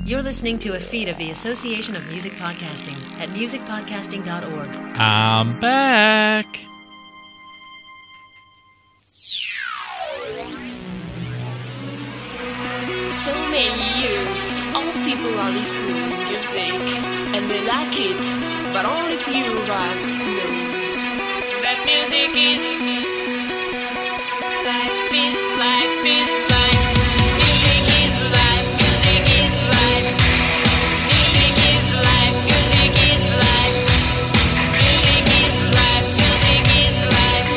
You're listening to a feed of the Association of Music Podcasting at musicpodcasting.org. I'm back. So many years, all people are listening to music, and they like it, but only few of us knows that music is life, is life, is life. Music is life, music is life. Music is life, music is life. Music is life, music is life.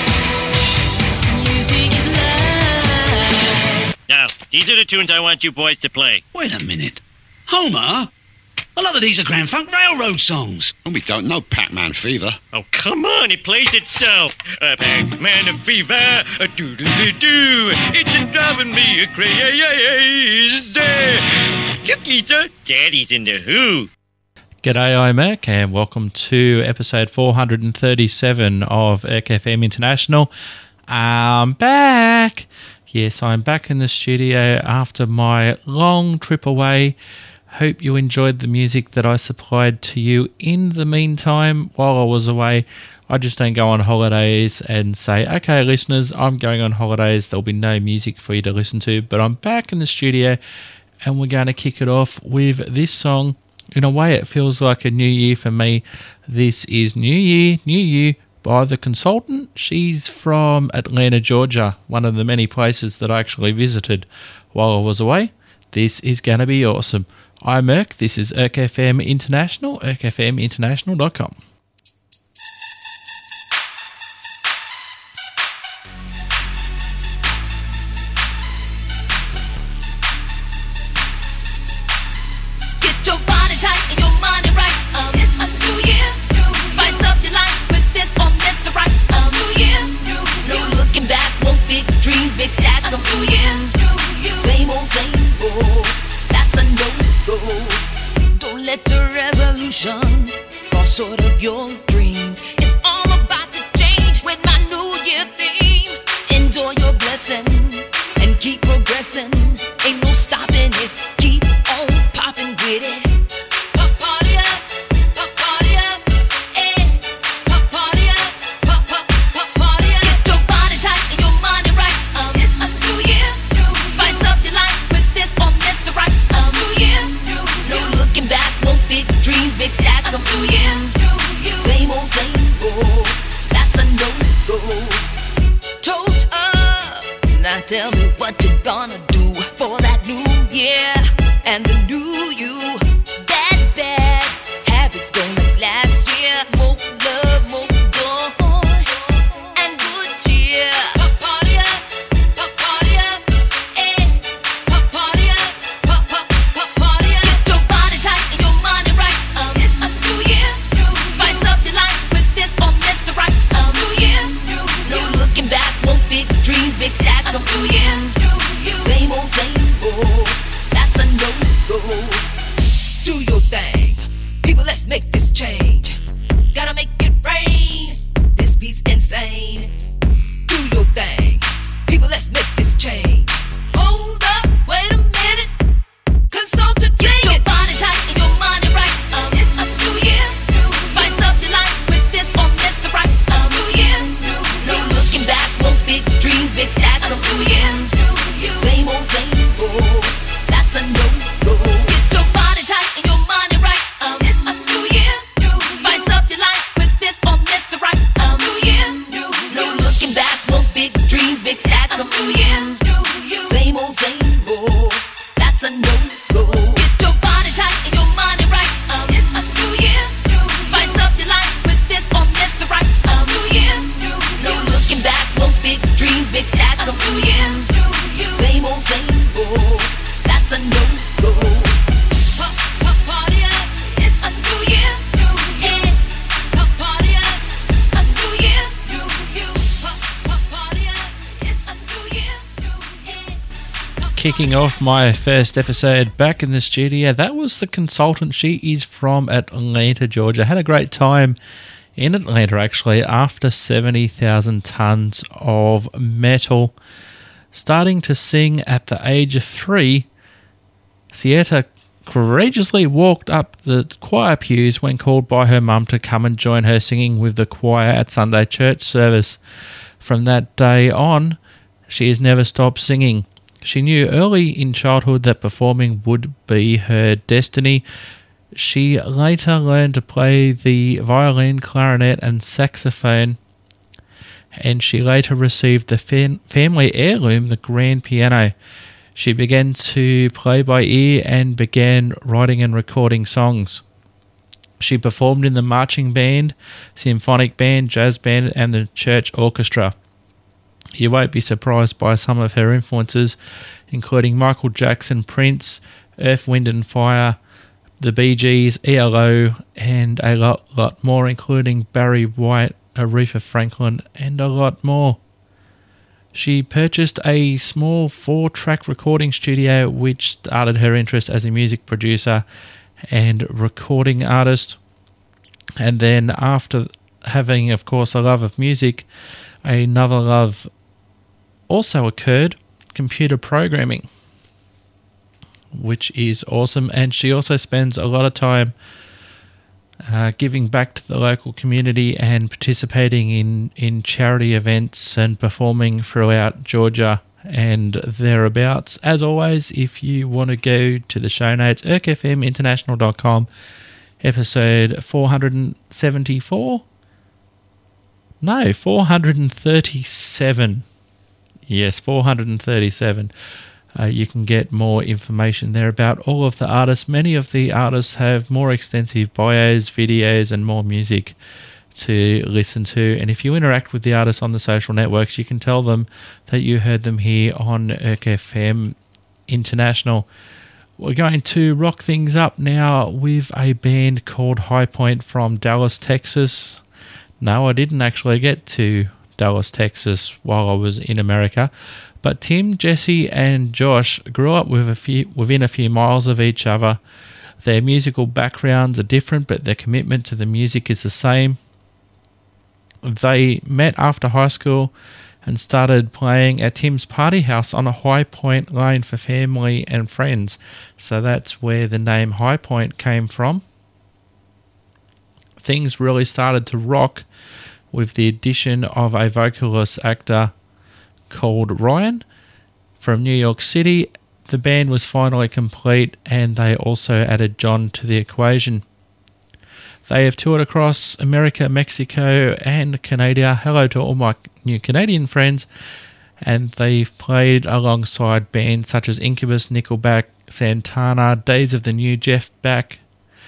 Music is life. Now, these are the tunes I want you boys to play. Wait a minute. Homer? A lot of these are Grand Funk Railroad songs. Well, we don't know Pac-Man Fever. Oh, come on, it plays itself. Pac-Man fever, a doodly-doo. It's driving me crazy. Cookies, Daddy's in the Who. G'day, I'm Irk, and welcome to episode 437 of Irk FM International. I'm back. Yes, I'm back in the studio after my long trip away. Hope you enjoyed the music that I supplied to you in the meantime while I was away. I just don't go on holidays and say, okay, listeners, I'm going on holidays. There'll be no music for you to listen to. But I'm back in the studio and we're going to kick it off with this song. In a way, it feels like a new year for me. This is New Year, New You by The Consultant. She's from Atlanta, Georgia, one of the many places that I actually visited while I was away. This is going to be awesome. I'm Irk. This is Irk FM International, irkfminternational.com. Get your body tight and your money right. It's a new year. Spice up your life with this or Mr. Right. New year. No looking back, won't big dreams, big stacks. New year. Same old, same old. That's a no-go. Don't let your resolutions fall short of your dreams. It's all about to change with my new year theme. Enjoy your blessing and keep progressing. Ain't no stopping it. Keep on popping with it. Party up, party up, eh. Party up, party up. Get your body tight and your money right. It's a new year. Spice up your life with this or Mr. Right. New year. No looking back, won't big dreams, big stacks. New year. Same old, same old. That's a no-go. Toast up. Now tell me what you gonna do for that new year and the new you. Bad habits gonna last year. More love, more joy, and good cheer. Party up, eh. Party up, party up. Get your body tight and your money right. It's a new year. Spice up your life with this or Mr. Right. New year. No looking back, won't big dreams, big stacks. New year. Same old, same old. That's a no-go. Do your thing. People, let's make this change. Gotta make it rain. This beat's insane. Do your thing. People, let's make this change. Hold up, wait a minute. Consultant, get your body tight and your money right. It's a new year. Spice up your life with this or Mr. Right. New year. No looking back, won't big dreams, big stacks. New year. Same old, same old. That's a no-go. Get your body tight and your money right. It's a new year. Spice up your life with this or Mr. Right. New year. No looking back, won't big dreams, big stacks. New year. Same old, same old. That's a no-go. Get your body tight and your money right. It's a new year. Spice up your life with this or Mr. Right. New year. No looking back, won't big dreams, big stacks. New year. Same old, same old. That's a no-go. Party up. It's a new year. Yeah. Party up. A new year. Party up. It's a new year. Yeah. Kicking off my first episode back in the studio, that was The Consultant. She is from Atlanta, Georgia. Had a great time in Atlanta, actually, after 70,000 tons of metal. Starting to sing at the age of 3, Sieta courageously walked up the choir pews when called by her mum to come and join her singing with the choir at Sunday church service. From that day on, she has never stopped singing. She knew early in childhood that performing would be her destiny. She later learned to play the violin, clarinet and saxophone, and she later received the family heirloom, the grand piano. She began to play by ear and began writing and recording songs. She performed in the marching band, symphonic band, jazz band and the church orchestra. You won't be surprised by some of her influences, including Michael Jackson, Prince, Earth, Wind and Fire, the Bee Gees, ELO, and a lot more, including Barry White, Aretha Franklin, and a lot more. She purchased a small 4-track recording studio, which started her interest as a music producer and recording artist. And then after having, of course, a love of music, another love also occurred, computer programming, which is awesome. And she also spends a lot of time giving back to the local community and participating in charity events and performing throughout Georgia and thereabouts. As always, if you want to go to the show notes, erkfminternational.com, episode 474. No, 437. Yes, 437. You can get more information there about all of the artists. Many of the artists have more extensive bios, videos, and more music to listen to. And if you interact with the artists on the social networks, you can tell them that you heard them here on ERK-FM International. We're going to rock things up now with a band called High Point from Dallas, Texas. No, I didn't actually get to Dallas, Texas while I was in America. But Tim, Jesse, and Josh grew up within a few miles of each other. Their musical backgrounds are different, but their commitment to the music is the same. They met after high school and started playing at Tim's party house on a High Point lane for family and friends. So that's where the name High Point came from. Things really started to rock with the addition of a vocalist actor called Ryan from New York City. The band was finally complete, and they also added John to the equation. They have toured across America, Mexico, and Canada. Hello to all my new Canadian friends. And they've played alongside bands such as Incubus, Nickelback, Santana, Days of the New, Jeff Beck,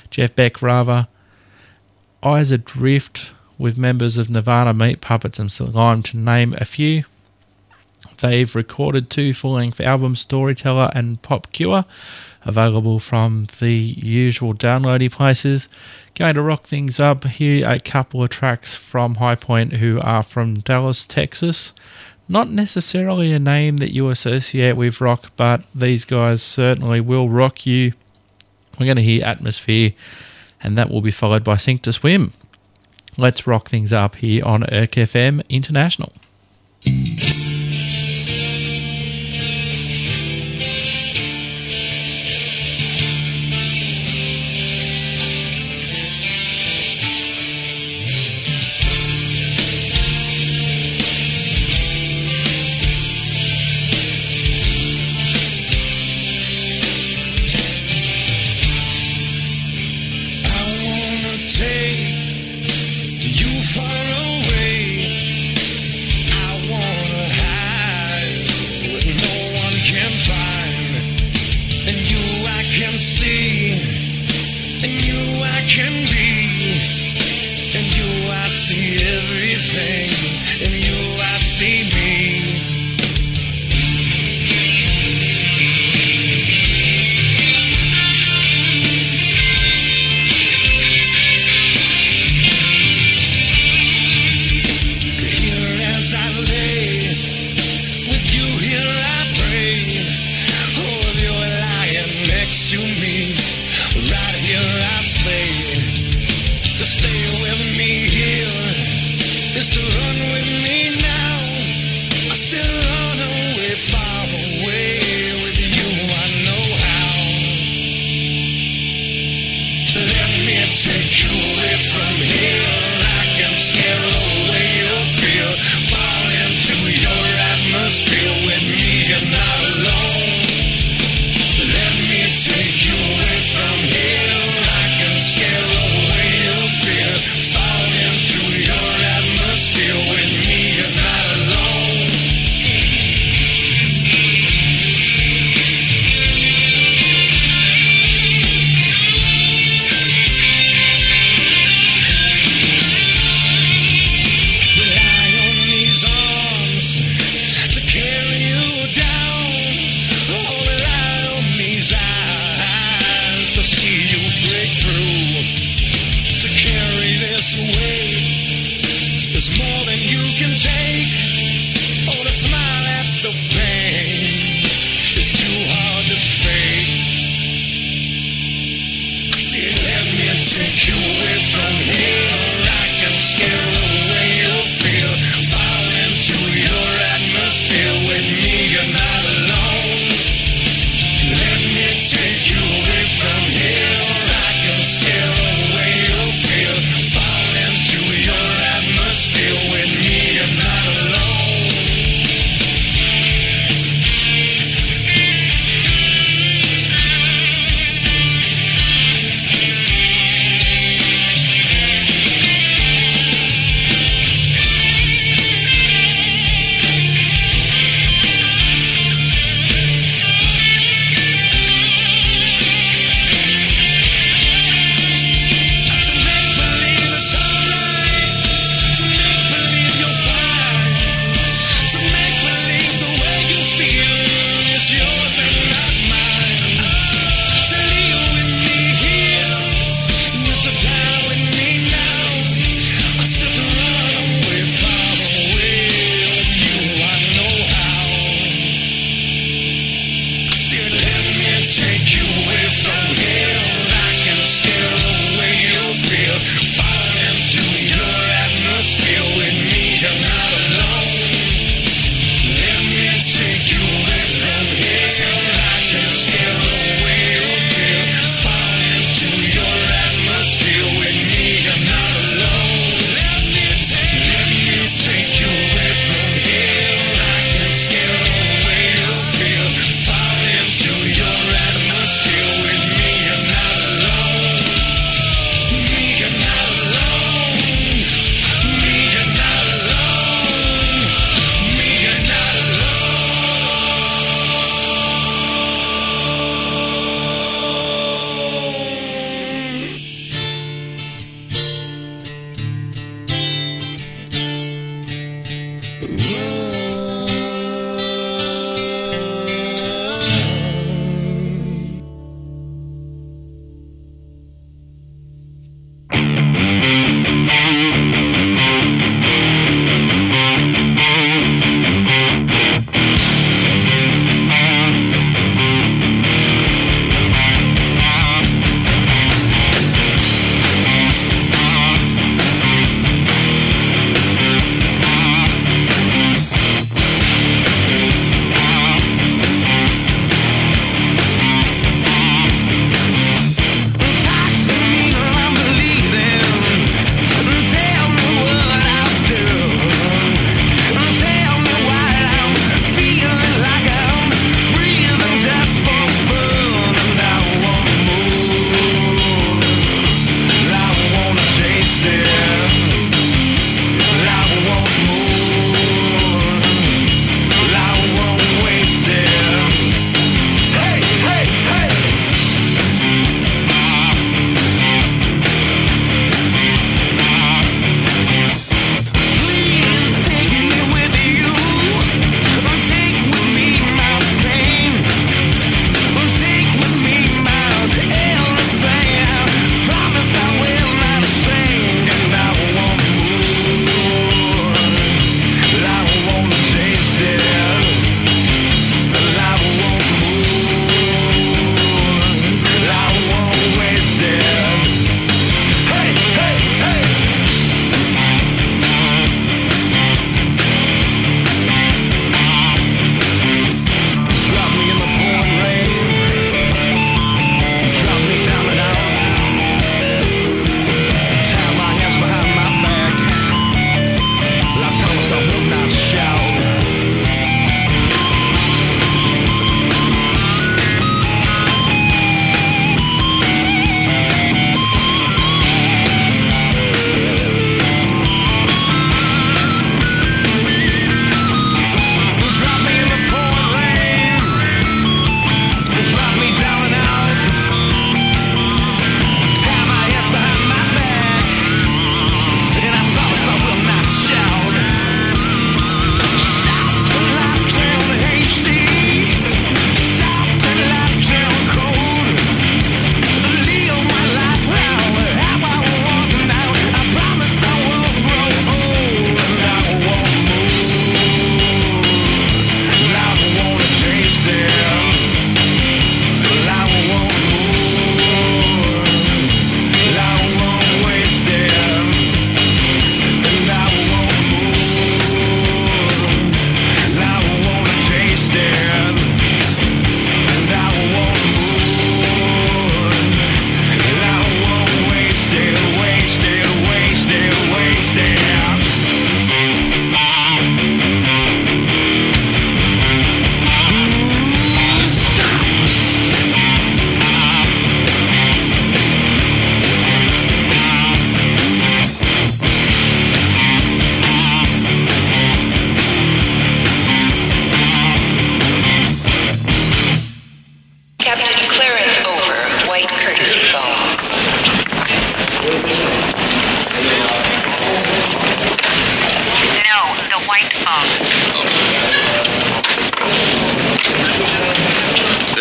Eyes Adrift, with members of Nirvana, Meat Puppets, and Sublime, to name a few. They've recorded 2 full-length albums, Storyteller and Pop Cure, available from the usual downloading places. Going to rock things up. Here are a couple of tracks from High Point, who are from Dallas, Texas. Not necessarily a name that you associate with rock, but these guys certainly will rock you. We're going to hear Atmosphere, and that will be followed by Sink to Swim. Let's rock things up here on ERK-FM International. You far away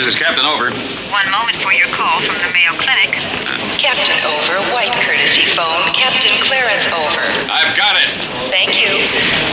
is Captain Over. One moment for your call from the Mayo Clinic. Captain Over, white courtesy phone. Captain Clarence Over. I've got it. Thank you.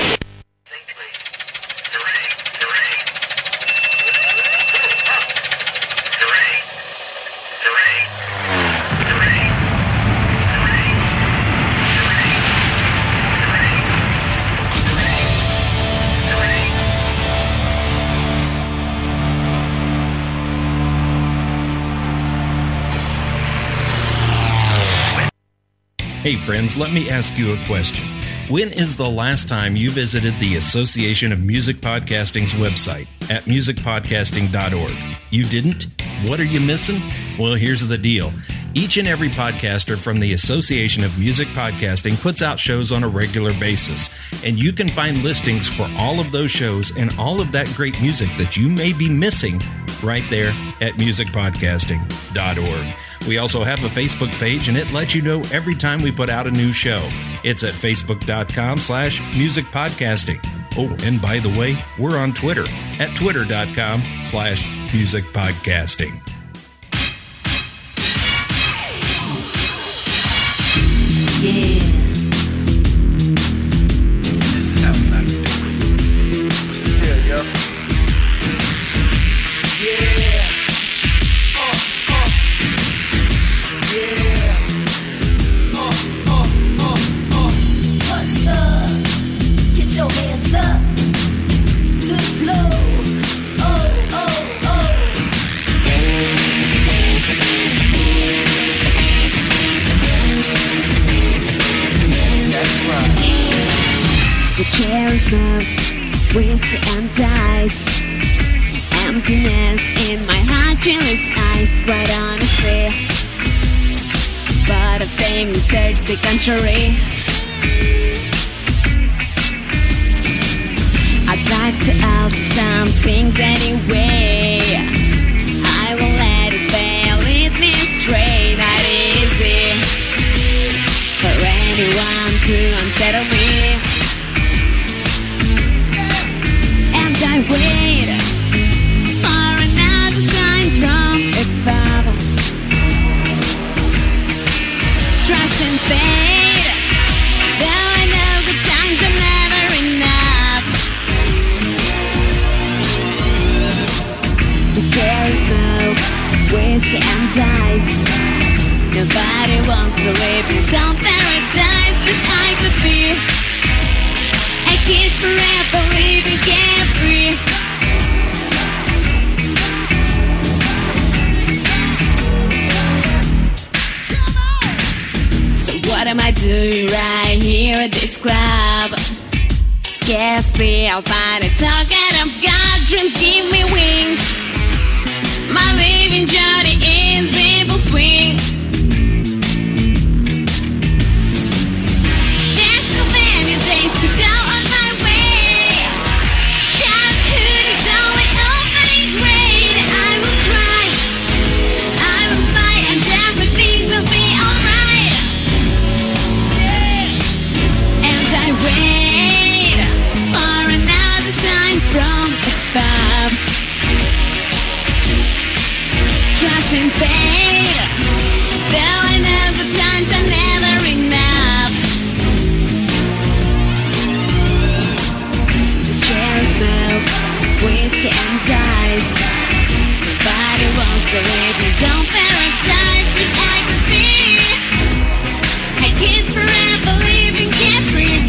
Hey friends, let me ask you a question. When is the last time you visited the Association of Music Podcasting's website at musicpodcasting.org? You didn't? What are you missing? Well, here's the deal. Each and every podcaster from the Association of Music Podcasting puts out shows on a regular basis, and you can find listings for all of those shows and all of that great music that you may be missing right there at musicpodcasting.org. We also have a Facebook page, and it lets you know every time we put out a new show. It's at facebook.com/musicpodcasting. Oh, and by the way, we're on Twitter at twitter.com/musicpodcasting. Yeah. This is how we like to do it. What's the deal, yo? Yeah. What's up? Get your hands up to the floor. Oh, oh, oh. That's right. The chair is up, whiskey and dice. Emptiness in my heart, jealous eyes, quite honestly. But of saying research the contrary. I'd like to alter some things anyway. I will let it spell, lead me astray, not easy for anyone to unsettle me. And I wait for another sign from above. Trust and fate, though I know the times are never enough. The cherry smoke, whiskey and dice. Nobody wants to live in some paradise. Wish I could be a kid forever, living carefree. So what am I doing right here at this club? Scarcely I'll find a target. I've got dreams, give me wings. My living journey is evil swing. There's so many days to go on my way. Childhood is only opening grade. I will try, I will fight, and everything will be alright. And I wait for another sign from above. Trust and fate, though I know the times are never enough. The cherry smoke, whiskey and dice. Nobody wants to live in some paradise. Wish I could be a kid forever, living carefree.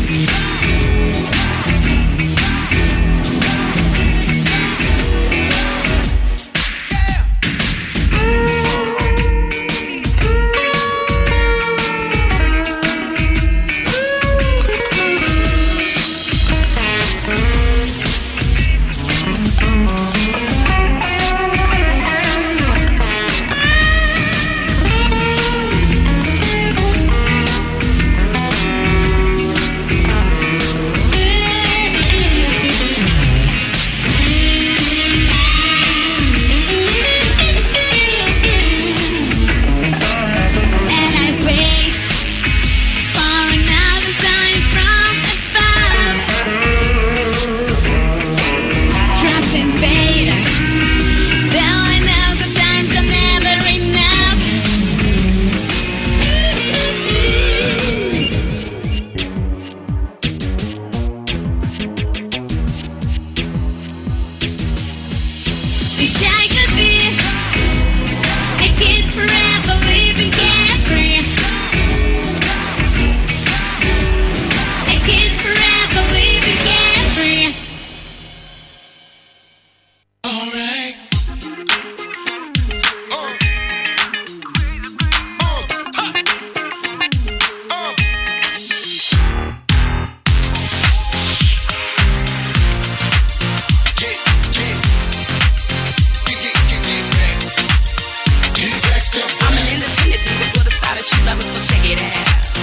levels, so check it out.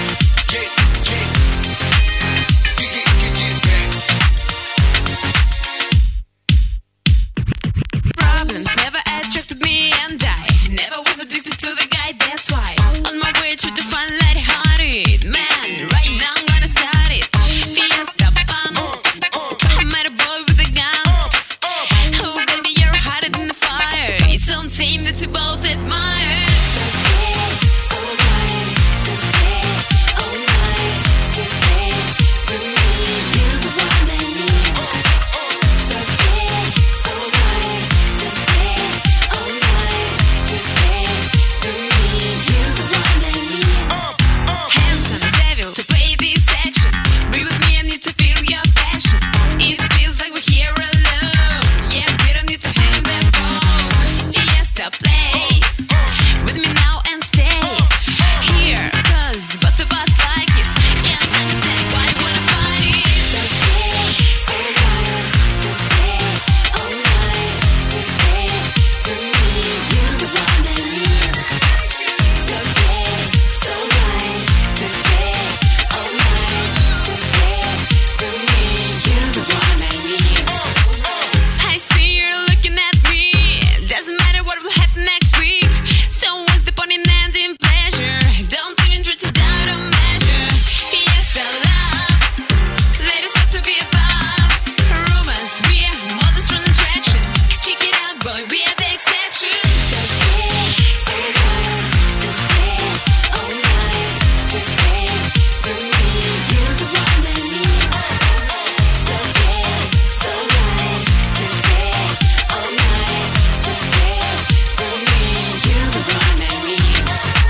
Problems never attracted me, and I never was addicted to the guy, that's why. On my way to find light-hearted man, right now I'm gonna start it. Fiesta fun. I met a boy with a gun. Oh baby, you're hotter than the fire. It's unseen that you both admire. So right to say, oh right to say to me, you're the one I need. So right to say, oh right to say to me, you're the one I need. Handsome devil to play this action. Be with me, I need to feel your passion. It feels like we're here alone. Yeah, we don't need to hang that phone. Fiesta play with me now and stay here, 'cause both of us like it. Can't understand why you wanna fight it. So right to say, oh right to say to me, you're the one I need. So right to say, oh right to say to me, you're the one I need. I see you're looking at me. Doesn't matter what will happen next week. So what's the point in ending pleasure? Don't even try to doubt or measure. Fiesta love, let us have to be above. Romance, we are models from attraction. Check it out, boy, we are the exception. So right to say, oh right to say to me, you're the one I need. So right to say, oh right to say to me, you're the one I need.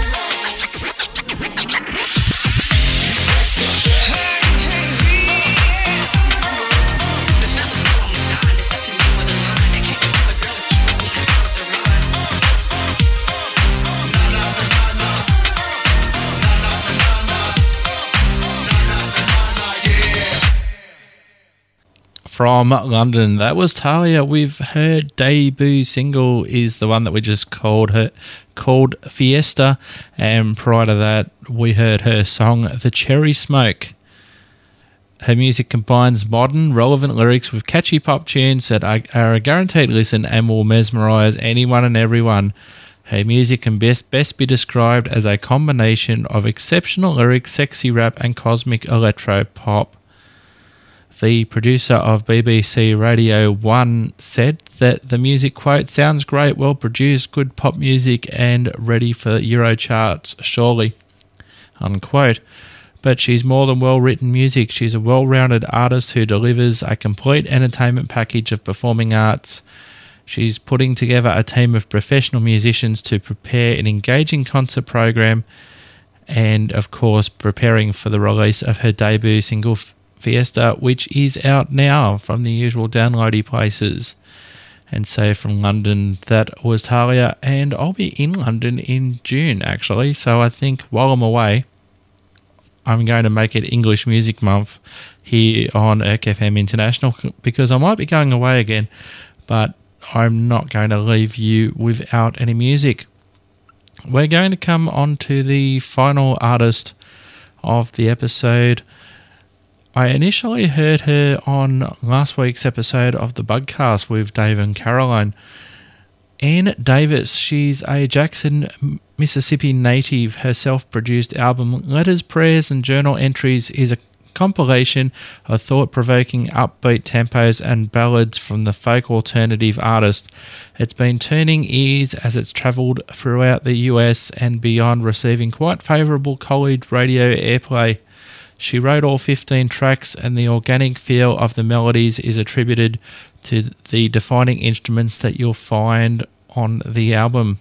From London, that was Talia with her debut single is the one that we just called Fiesta, and prior to that we heard her song The Cherry Smoke. Her music combines modern, relevant lyrics with catchy pop tunes that are a guaranteed listen and will mesmerise anyone and everyone. Her music can best be described as a combination of exceptional lyrics, sexy rap and cosmic electro pop. The producer of BBC Radio 1 said that the music, quote, sounds great, well produced, good pop music and ready for Euro charts, surely, unquote. But she's more than well-written music. She's a well-rounded artist who delivers a complete entertainment package of performing arts. She's putting together a team of professional musicians to prepare an engaging concert program and, of course, preparing for the release of her debut single, Fiesta, which is out now from the usual downloady places. And so from London, that was Talia, and I'll be in London in June, actually. So I think while I'm away, I'm going to make it English Music Month here on ERC-FM International, because I might be going away again, but I'm not going to leave you without any music. We're going to come on to the final artist of the episode. I initially heard her on last week's episode of the Bugcast with Dave and Caroline. Ann Davis, she's a Jackson, Mississippi native. Her self-produced album, Letters, Prayers and Journal Entries, is a compilation of thought-provoking upbeat tempos and ballads from the folk alternative artist. It's been turning ears as it's travelled throughout the US and beyond, receiving quite favourable college radio airplay. She wrote all 15 tracks, and the organic feel of the melodies is attributed to the defining instruments that you'll find on the album.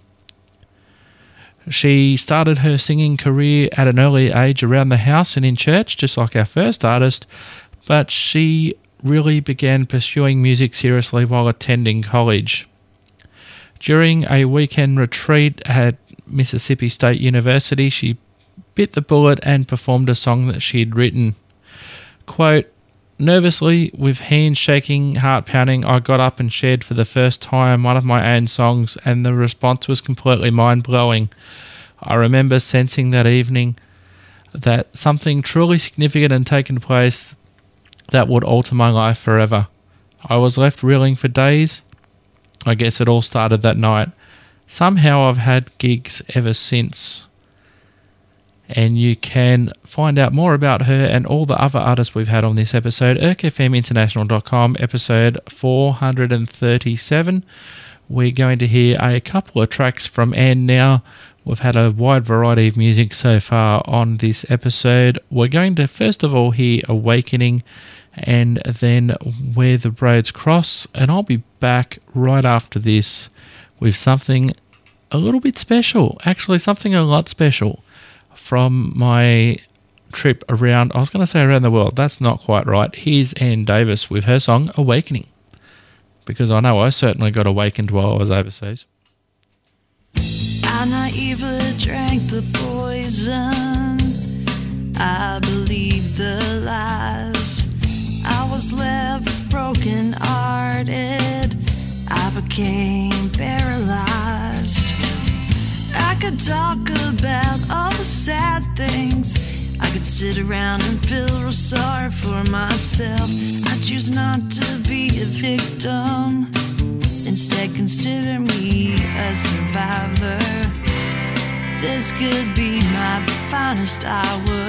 She started her singing career at an early age around the house and in church, just like our first artist, but she really began pursuing music seriously while attending college. During a weekend retreat at Mississippi State University, she bit the bullet and performed a song that she'd written. Quote, nervously, with hands shaking, heart pounding, I got up and shared for the first time one of my own songs, and the response was completely mind-blowing. I remember sensing that evening that something truly significant had taken place that would alter my life forever. I was left reeling for days. I guess it all started that night. Somehow I've had gigs ever since. And you can find out more about her and all the other artists we've had on this episode, erkfminternational.com, episode 437. We're going to hear a couple of tracks from Anne now. We've had a wide variety of music so far on this episode. We're going to first of all hear Awakening and then Where the Roads Cross, and I'll be back right after this with something a little bit special, actually something a lot special from my trip around, I was going to say around the world, that's not quite right. Here's Anne Davis with her song Awakening, because I know I certainly got awakened while I was overseas. I naively drank the poison, I believed the lies, I was left broken-hearted, I became paralyzed. I could talk about all the sad things, I could sit around and feel real sorry for myself. I choose not to be a victim, instead consider me a survivor. This could be my finest hour.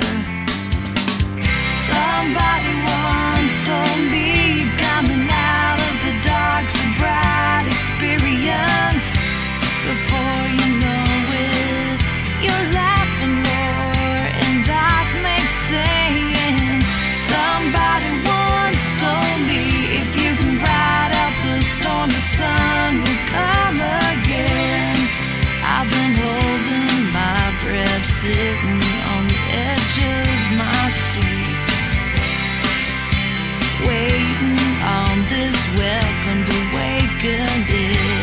Somebody once told me coming out of the dark's a bright experience. Before you know it, you're laughing more and life makes sense. Somebody once told me if you can ride out the storm, the sun will come again. I've been holding my breath, sitting on the edge of my seat, waiting on this welcome to awakening.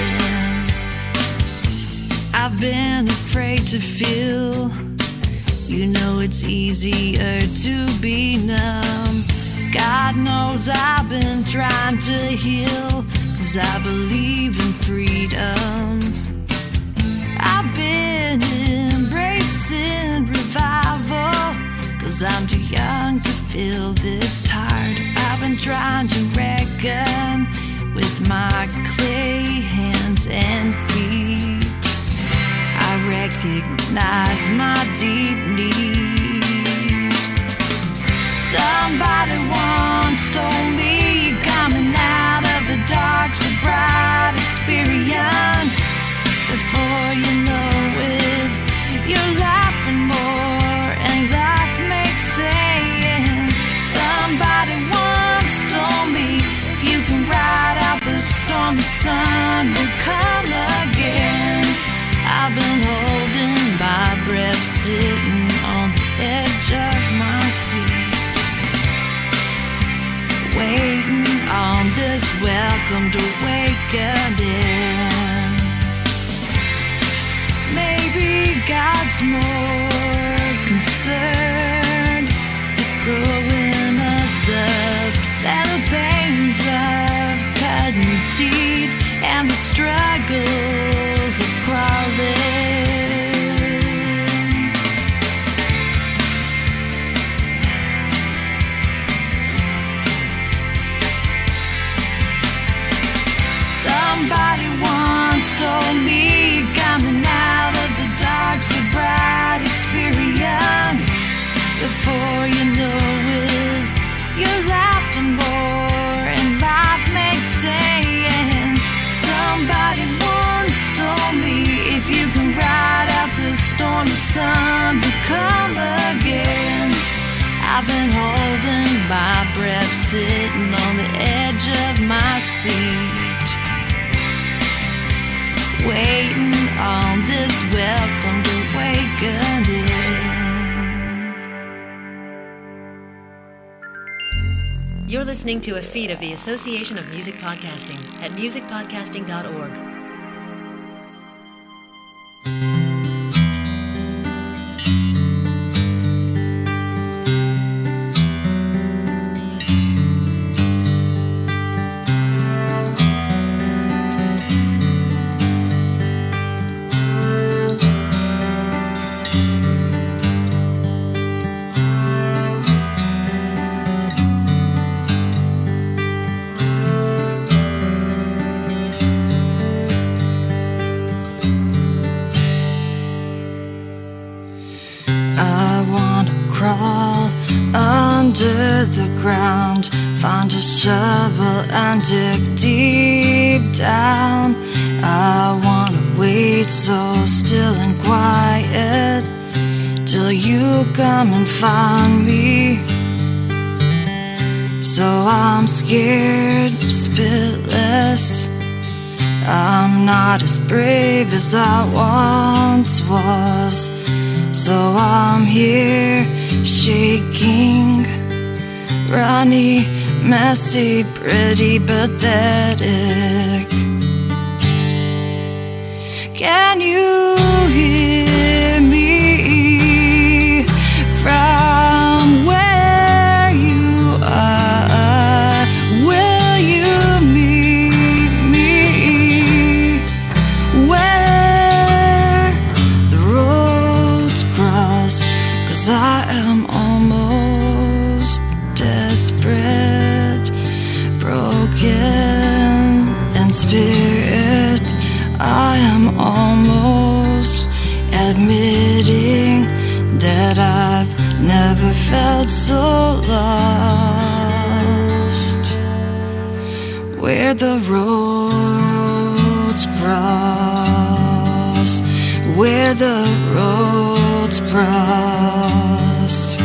I've been afraid to feel, you know it's easier to be numb. God knows I've been trying to heal, 'cause I believe in freedom. I've been embracing revival, 'cause I'm too young to feel this tired. I've been trying to reckon with my clay hands and feet. I recognize my deep need. Somebody once told me coming out of the dark's a bright experience. Before you know it, you're laughing more and life makes sense. Somebody once told me if you can ride out the storm, the sun will come again. I've been holding my breath, sitting on the edge of my seat, waiting on this welcome to awakening. Maybe God's more concerned with growing us up than the pains of cutting teeth and the struggles of crawling. Somebody once told me coming out of the dark's a bright experience. Before you know it, you're laughing more and life makes sense. Somebody once told me if you can ride out the storm, the sun will come again. I've been holding my breath, sitting on the edge of my seat, waiting on this welcome to awakening. You're listening to a feed of the Association of Music Podcasting at musicpodcasting.org. ground, find a shovel and dig deep down. I wanna wait so still and quiet till you come and find me. So I'm scared, spitless. I'm not as brave as I once was. So I'm here, shaking, runny, messy, pretty, pathetic. Can you hear me from where you are? Will you meet me where the roads cross? 'Cause I am almost desperate, broken in spirit. I am almost admitting that I've never felt so lost. Where the roads cross, where the roads cross.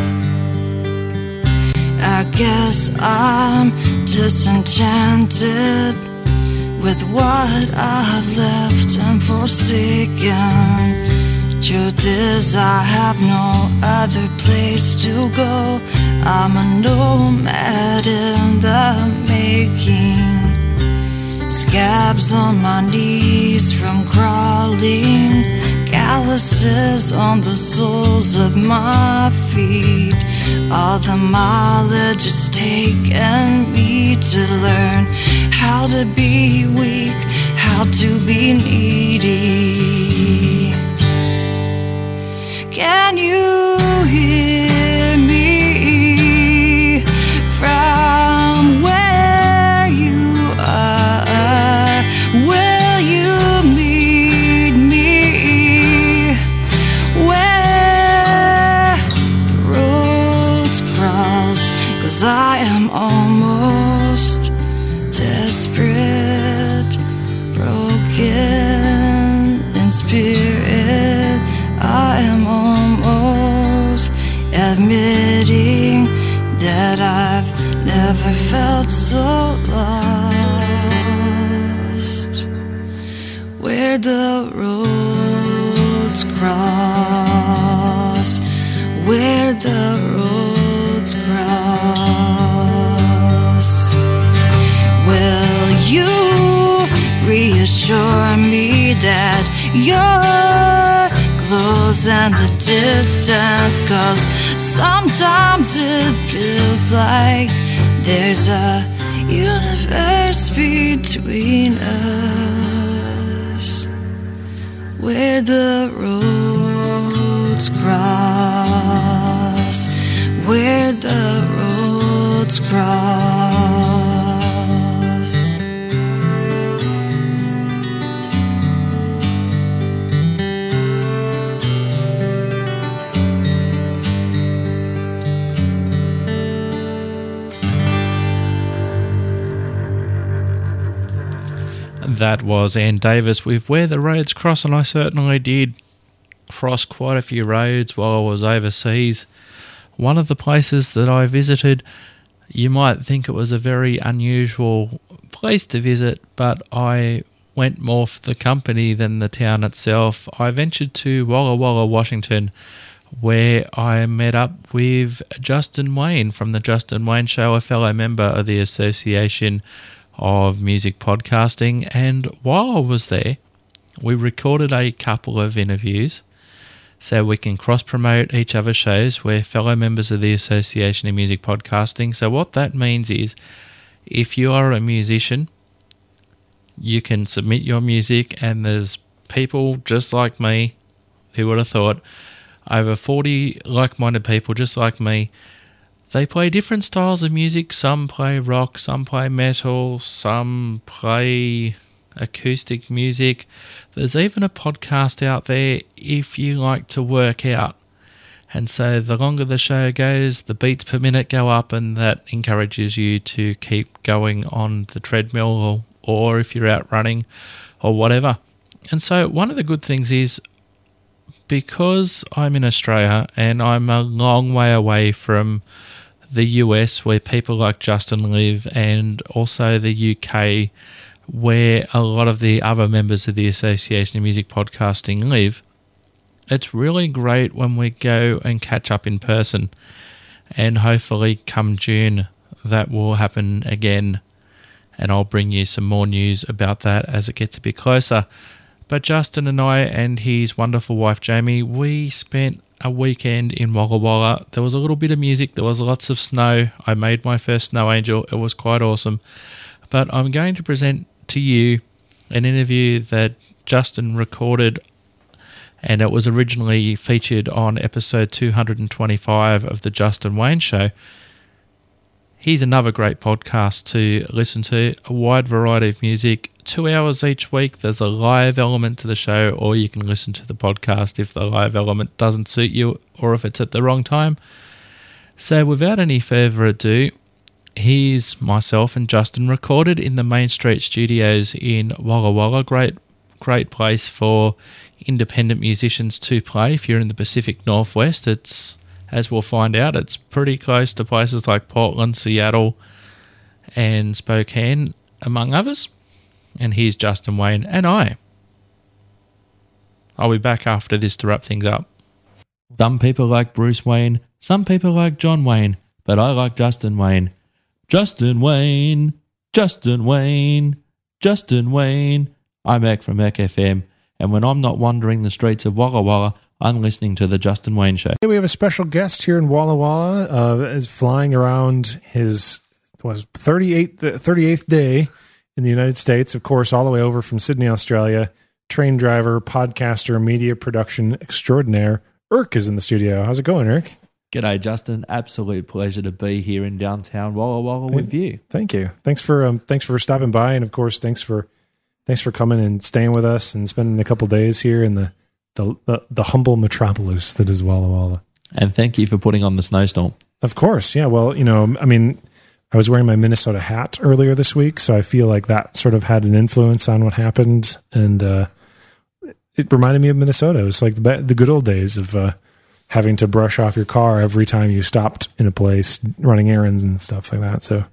I guess I'm disenchanted with what I've left and forsaken. Truth is, I have no other place to go. I'm a nomad in the making. Scabs on my knees from crawling, calluses on the soles of my feet. All the mileage it's taken me to learn how to be weak, how to be needy. Can you hear me from where you are? Will you meet me where the roads cross? 'Cause I am almost desperate, broken in spirit. I am almost admitting that I've never felt so lost. Where the roads cross, where the roads cross. Will you reassure me that you're close and the distance? 'Cause sometimes it feels like there's a universe between us. Where the roads cross, where the roads cross. That was Ann Davis with Where the Roads Cross, and I certainly did cross quite a few roads while I was overseas. One of the places that I visited, you might think it was a very unusual place to visit, but I went more for the company than the town itself. I ventured to Walla Walla, Washington, where I met up with Justin Wayne from The Justin Wayne Show, a fellow member of the Association of Music Podcasting. And while I was there, we recorded a couple of interviews so we can cross-promote each other's shows. We're fellow members of the Association of Music Podcasting. So what that means is, if you are a musician, you can submit your music, and there's people just like me, who would have thought, over 40 like-minded people just like me. They play different styles of music. Some play rock, some play metal, some play acoustic music. There's even a podcast out there if you like to work out And so the longer the show goes, the beats per minute go up, and that encourages you to keep going on the treadmill or if you're out running or whatever. And so one of the good things is, because I'm in Australia and I'm a long way away from the US where people like Justin live, and also the UK where a lot of the other members of the Association of Music Podcasting live, it's really great when we go and catch up in person. And hopefully come June that will happen again, and I'll bring you some more news about that as it gets a bit closer. But Justin and I and his wonderful wife Jamie, we spent a weekend in Walla Walla. There was a little bit of music, there was lots of snow. I made my first snow angel. It was quite awesome. But I'm going to present to you an interview that Justin recorded, and it was originally featured on episode 225 of the Justin Wayne Show. He's another great podcast to listen to, a wide variety of music, 2 hours each week. There's a live element to the show, or you can listen to the podcast if the live element doesn't suit you or if it's at the wrong time. So without any further ado, here's myself and Justin recorded in the Main Street Studios in Walla Walla. Great place for independent musicians to play. If you're in the Pacific Northwest, it's, as we'll find out, it's pretty close to places like Portland, Seattle, and Spokane, among others. And here's Justin Wayne and I. I'll be back after this to wrap things up. Some people like Bruce Wayne, some people like John Wayne, but I like Justin Wayne. Justin Wayne, Justin Wayne, Justin Wayne. I'm Ek from Ek FM, and when I'm not wandering the streets of Walla Walla, I'm listening to the Justin Wayne Show. We have a special guest here in Walla Walla, is flying around his 38th day in the United States, of course, all the way over from Sydney, Australia. Train driver, podcaster, media production extraordinaire, Irk is in the studio. How's it going, Irk? G'day, Justin. Absolute pleasure to be here in downtown Walla Walla with you. Thank you. Thanks for stopping by, and of course, thanks for coming and staying with us and spending a couple days here in the humble metropolis that is Walla Walla. And thank you for putting on the snowstorm. Of course, yeah. Well, I was wearing my Minnesota hat earlier this week, so I feel like that sort of had an influence on what happened, and it reminded me of Minnesota. It was like the good old days of having to brush off your car every time you stopped in a place, running errands and stuff like that. So,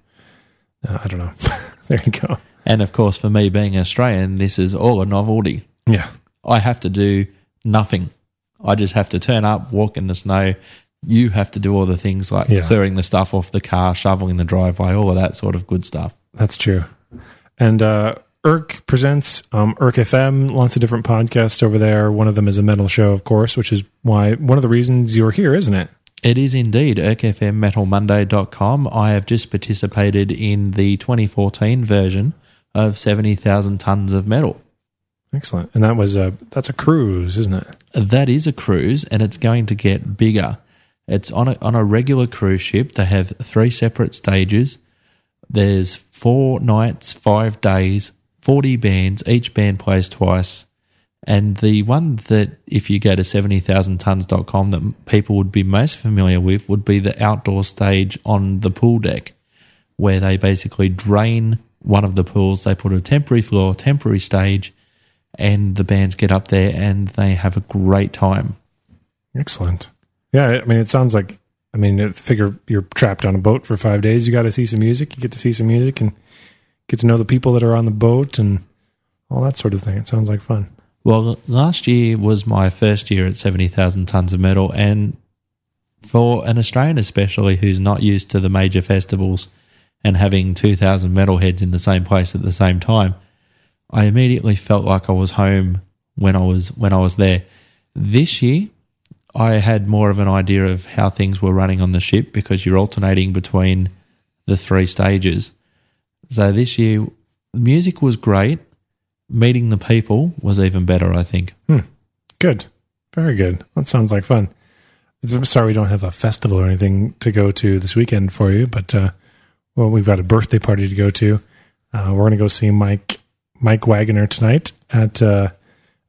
I don't know. There you go. And of course, for me being Australian, this is all a novelty. Yeah. I have to do nothing. I just have to turn up, walk in the snow. You have to do all the things like clearing the stuff off the car, shoveling the driveway, all of that sort of good stuff. That's true. And Irk presents Irk FM, lots of different podcasts over there. One of them is a metal show, of course, which is why one of the reasons you're here, isn't it? It is indeed. IrkFMMetalMonday.com. I have just participated in the 2014 version of 70,000 Tons of Metal. Excellent. And that's a cruise, isn't it? That is a cruise, and it's going to get bigger. It's on a regular cruise ship. They have 3 separate stages. There's 4 nights, 5 days, 40 bands. Each band plays twice. And the one that, if you go to 70,000tons.com, that people would be most familiar with would be the outdoor stage on the pool deck, where they basically drain one of the pools. They put a temporary floor, temporary stage, and the bands get up there and they have a great time. Excellent. Yeah, it sounds like, figure you're trapped on a boat for 5 days. You got to see some music. You get to see some music and get to know the people that are on the boat and all that sort of thing. It sounds like fun. Well, last year was my first year at 70,000 Tons of Metal, and for an Australian especially who's not used to the major festivals and having 2,000 metalheads in the same place at the same time, I immediately felt like I was home when I was there. This year, I had more of an idea of how things were running on the ship because you're alternating between the 3 stages. So this year, music was great. Meeting the people was even better, I think. Good. Very good. That sounds like fun. I'm sorry we don't have a festival or anything to go to this weekend for you, but we've got a birthday party to go to. We're going to go see Mike Wagner tonight at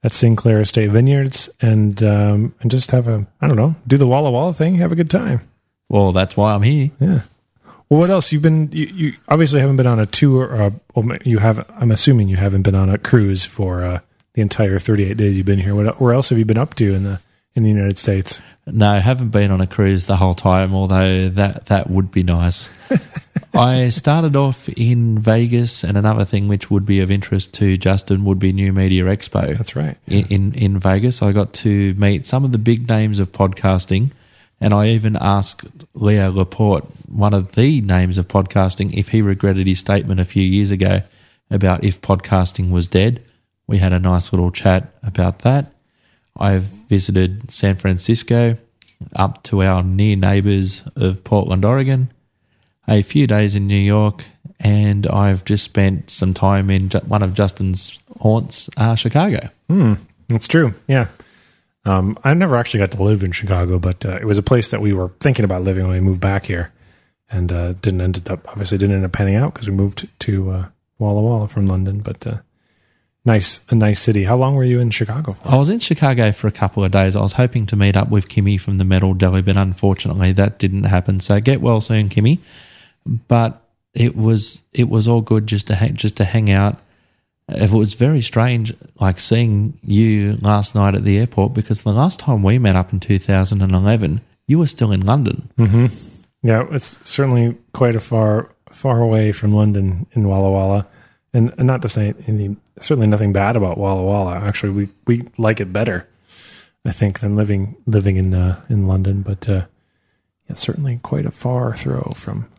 at Sinclair Estate Vineyards and just have do the Walla Walla thing, have a good time. Well, that's why I'm here. Yeah. Well, what else? You obviously haven't been on a tour. You have. I'm assuming you haven't been on a cruise for the entire 38 days you've been here. Where else have you been up to in the United States? No, I haven't been on a cruise the whole time, although that would be nice. I started off in Vegas, and another thing which would be of interest to Justin would be New Media Expo. That's right. Yeah. In Vegas, I got to meet some of the big names of podcasting, and I even asked Leo Laporte, one of the names of podcasting, if he regretted his statement a few years ago about if podcasting was dead. We had a nice little chat about that. I've visited San Francisco, up to our near neighbours of Portland, Oregon, a few days in New York, and I've just spent some time in one of Justin's haunts, Chicago. That's true, yeah. I never actually got to live in Chicago, but it was a place that we were thinking about living when we moved back here, and didn't end up panning out because we moved to Walla Walla from London, but a nice city. How long were you in Chicago for? I was in Chicago for a couple of days. I was hoping to meet up with Kimmy from the Metal Deli, but unfortunately that didn't happen. So get well soon, Kimmy. But it was all good just to hang out. It was very strange, like seeing you last night at the airport, because the last time we met up in 2011, you were still in London. Mm-hmm. Yeah, it's certainly quite a far away from London in Walla Walla. And not to say certainly nothing bad about Walla Walla. Actually, we like it better, I think, than living in London. But it's certainly quite a far throw from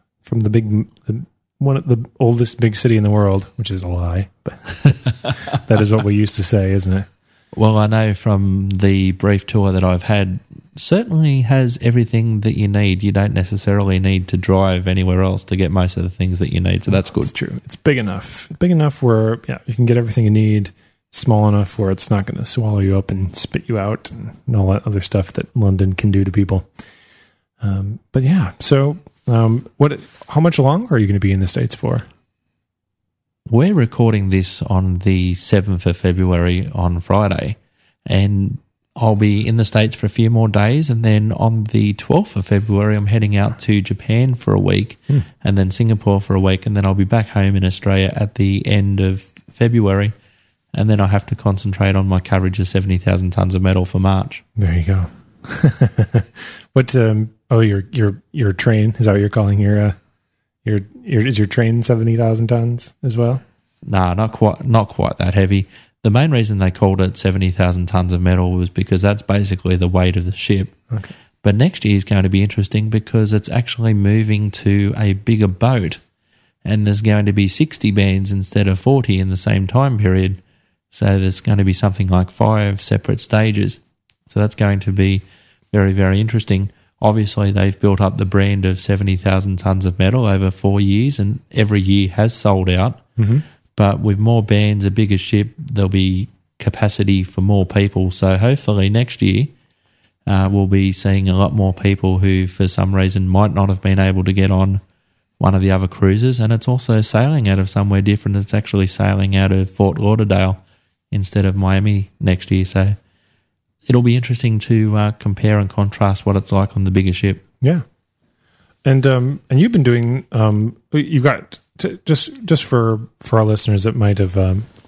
one of the oldest big city in the world, which is a lie, but that is what we used to say, isn't it? Well, I know from the brief tour that I've had, certainly has everything that you need. You don't necessarily need to drive anywhere else to get most of the things that you need, so that's good. It's true. It's big enough. Big enough where you can get everything you need. Small enough where it's not going to swallow you up and spit you out and all that other stuff that London can do to people. But yeah, so how much longer are you going to be in the States for? We're recording this on the 7th of February on Friday, and I'll be in the States for a few more days, and then on the 12th of February, I'm heading out to Japan for a week, and then Singapore for a week, and then I'll be back home in Australia at the end of February, and then I have to concentrate on my coverage of 70,000 tons of metal for March. There you go. What? Your train, is that what you're calling is your train 70,000 tons as well? No, not quite that heavy. The main reason they called it 70,000 tons of metal was because that's basically the weight of the ship. Okay. But next year is going to be interesting because it's actually moving to a bigger boat, and there's going to be 60 bands instead of 40 in the same time period. So there's going to be something like 5 separate stages. So that's going to be very, very interesting. Obviously, they've built up the brand of 70,000 tons of metal over 4 years, and every year has sold out. Mm-hmm. But with more bands, a bigger ship, there'll be capacity for more people. So hopefully next year we'll be seeing a lot more people who, for some reason, might not have been able to get on one of the other cruises. And it's also sailing out of somewhere different. It's actually sailing out of Fort Lauderdale instead of Miami next year. So it'll be interesting to compare and contrast what it's like on the bigger ship. Yeah. And you've been doing, you've got, just for our listeners that might have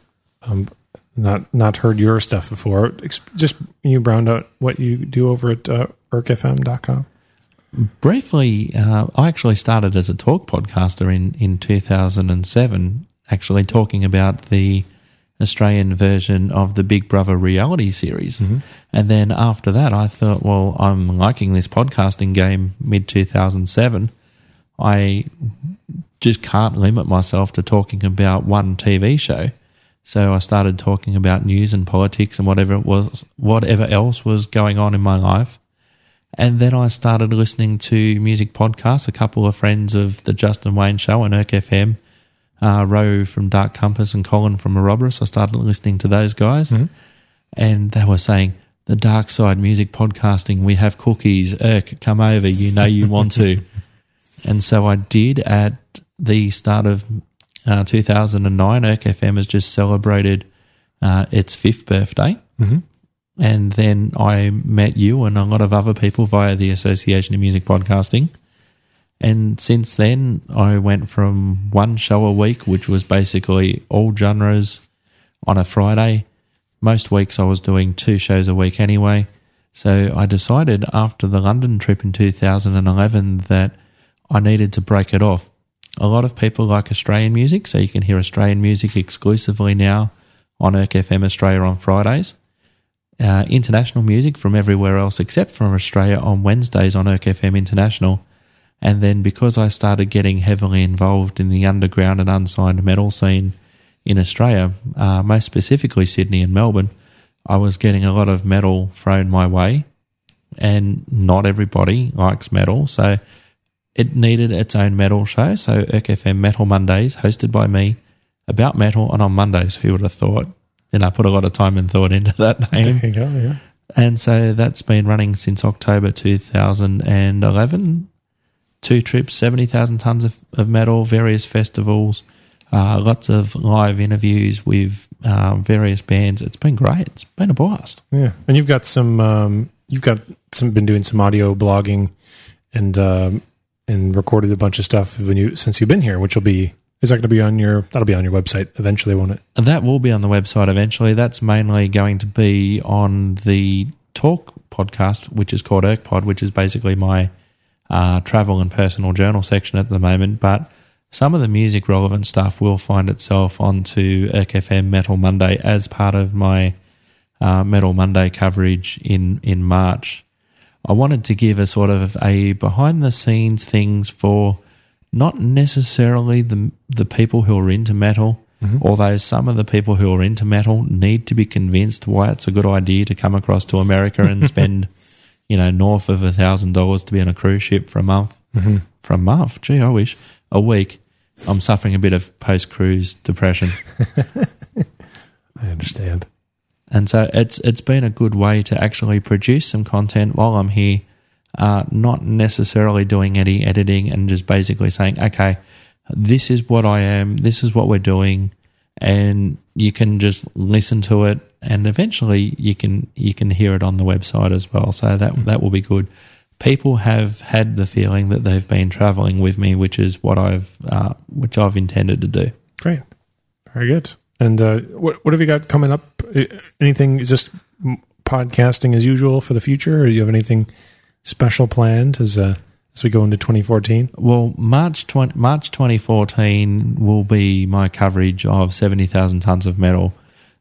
not heard your stuff before, just you browned out what you do over at irkfm.com. Briefly, I actually started as a talk podcaster in 2007, actually talking about the Australian version of the Big Brother reality series. Mm-hmm. And then after that, I thought, well, I'm liking this podcasting game mid-2007. I just can't limit myself to talking about one TV show. So I started talking about news and politics and whatever else was going on in my life. And then I started listening to music podcasts. A couple of friends of the Justin Wayne Show and Irk FM, Ro from Dark Compass and Colin from Aeroboros. I started listening to those guys, mm-hmm. and they were saying, the dark side music podcasting, we have cookies, Irk, come over, you know you want to. And so I did. At the start of 2009, Irk FM has just celebrated its 5th birthday. Mm-hmm. And then I met you and a lot of other people via the Association of Music Podcasting. And since then, I went from one show a week, which was basically all genres on a Friday. Most weeks I was doing 2 shows a week anyway. So I decided after the London trip in 2011 that I needed to break it off. A lot of people like Australian music, so you can hear Australian music exclusively now on ERC FM Australia on Fridays. International music from everywhere else except from Australia on Wednesdays on ERC FM International. And then because I started getting heavily involved in the underground and unsigned metal scene in Australia, most specifically Sydney and Melbourne, I was getting a lot of metal thrown my way, and not everybody likes metal, so it needed its own metal show. So ERC FM Metal Mondays, hosted by me, about metal, and on Mondays, who would have thought? And I put a lot of time and thought into that name. There you go, yeah. And so that's been running since October 2011. 2 trips, 70,000 tons of metal, various festivals, lots of live interviews with various bands. It's been great. It's been a blast. Yeah, and you've got been doing some audio blogging and recorded a bunch of stuff since you've been here, which will be. Is that going to be that'll be on your website eventually, won't it? That will be on the website eventually. That's mainly going to be on the Talk podcast, which is called ERCPod, which is basically my travel and personal journal section at the moment. But some of the music relevant stuff will find itself onto ERC FM Metal Monday as part of my Metal Monday coverage in March. I wanted to give a sort of a behind the scenes things for not necessarily the people who are into metal, although some of the people who are into metal need to be convinced why it's a good idea to come across to America and spend, north of $1,000 to be on a cruise ship for a month. Mm-hmm. For a month? Gee, I wish. A week. I'm suffering a bit of post-cruise depression. I understand. And so it's been a good way to actually produce some content while I'm here. Not necessarily doing any editing and just basically saying, okay, this is what I am, this is what we're doing, and you can just listen to it, and eventually you can hear it on the website as well. So that will be good. People have had the feeling that they've been traveling with me, which is what I've intended to do. Great, very good. And what have you got coming up? Anything? Is just podcasting as usual for the future, or do you have anything special planned as we go into 2014? Well, March 2014 will be my coverage of 70,000 tons of metal.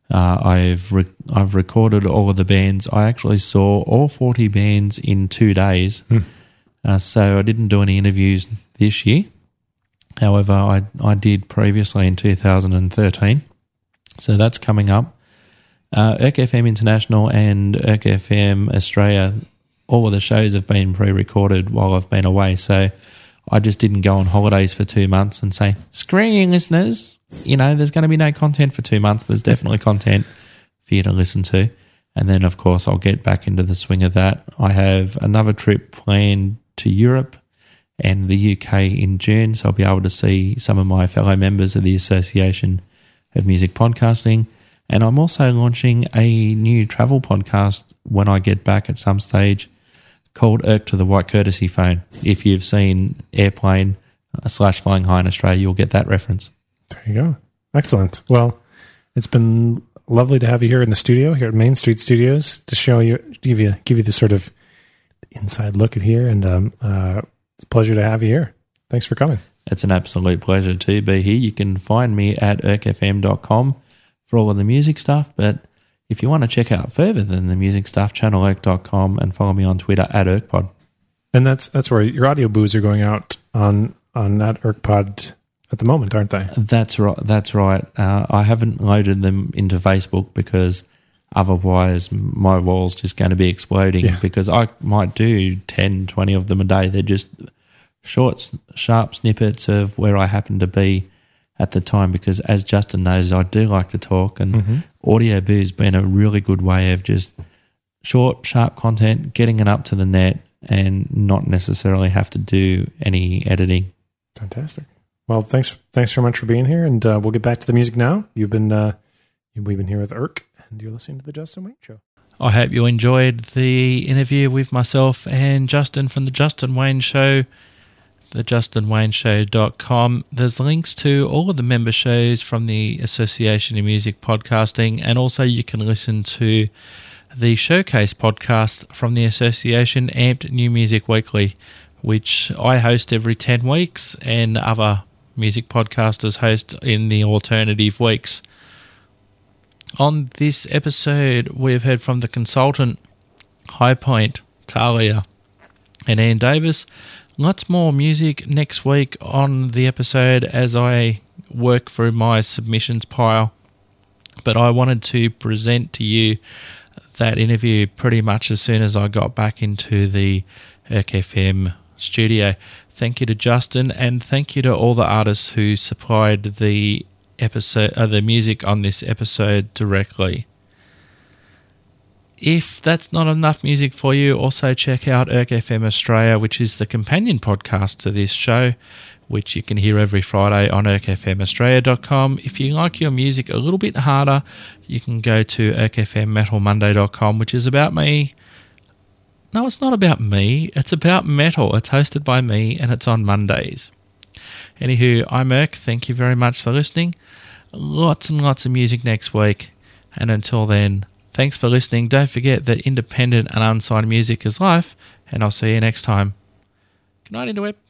I've recorded all of the bands. I actually saw all 40 bands in 2 days. So I didn't do any interviews this year. However, I did previously in 2013. So that's coming up. ERC FM International and ERC FM Australia, all of the shows have been pre-recorded while I've been away, so I just didn't go on holidays for 2 months and say, screw you listeners, there's going to be no content for 2 months. There's definitely content for you to listen to. And then, of course, I'll get back into the swing of that. I have another trip planned to Europe and the UK in June, so I'll be able to see some of my fellow members of the Association of Music Podcasting. And I'm also launching a new travel podcast when I get back at some stage, called ERC to the White Courtesy Phone. If you've seen Airplane / Flying High in Australia, you'll get that reference. There you go. Excellent. Well, it's been lovely to have you here in the studio, here at Main Street Studios, to give you the sort of inside look at here, and it's a pleasure to have you here. Thanks for coming. It's an absolute pleasure to be here. You can find me at ercfm.com for all of the music stuff, but if you want to check out further than the music stuff, channelERC.com, and follow me on Twitter at ERCPod. And that's where your audio boos are going out on that ERCPod at the moment, aren't they? That's right. I haven't loaded them into Facebook because otherwise my wall's just going to be exploding, because I might do 10, 20 of them a day. They're just short, sharp snippets of where I happen to be at the time, because as Justin knows, I do like to talk, and Audio Boo's been a really good way of just short, sharp content, getting it up to the net and not necessarily have to do any editing. Fantastic. Well, thanks very much for being here, and we'll get back to the music now. You've been We've been here with Irk, and you're listening to The Justin Wayne Show. I hope you enjoyed the interview with myself and Justin from The Justin Wayne Show, thejustinwayneshow.com. There's links to all of the member shows from the Association of Music Podcasting, and also you can listen to the Showcase podcast from the Association, Amped New Music Weekly, which I host every 10 weeks and other music podcasters host in the alternative weeks. On this episode, we've heard from the Consultant, High Point, Talia, and Ann Davis. Lots more music next week on the episode as I work through my submissions pile. But I wanted to present to you that interview pretty much as soon as I got back into the ERC-FM studio. Thank you to Justin, and thank you to all the artists who supplied the episode, the music on this episode directly. If that's not enough music for you, also check out ERC-FM Australia, which is the companion podcast to this show, which you can hear every Friday on ERC-FMAustralia.com. If you like your music a little bit harder, you can go to ERC-FMMetalMonday.com, which is about me. No, it's not about me. It's about metal. It's hosted by me, and it's on Mondays. Anywho, I'm Irk. Thank you very much for listening. Lots and lots of music next week. And until then, thanks for listening. Don't forget that independent and unsigned music is life, and I'll see you next time. Good night, Interweb.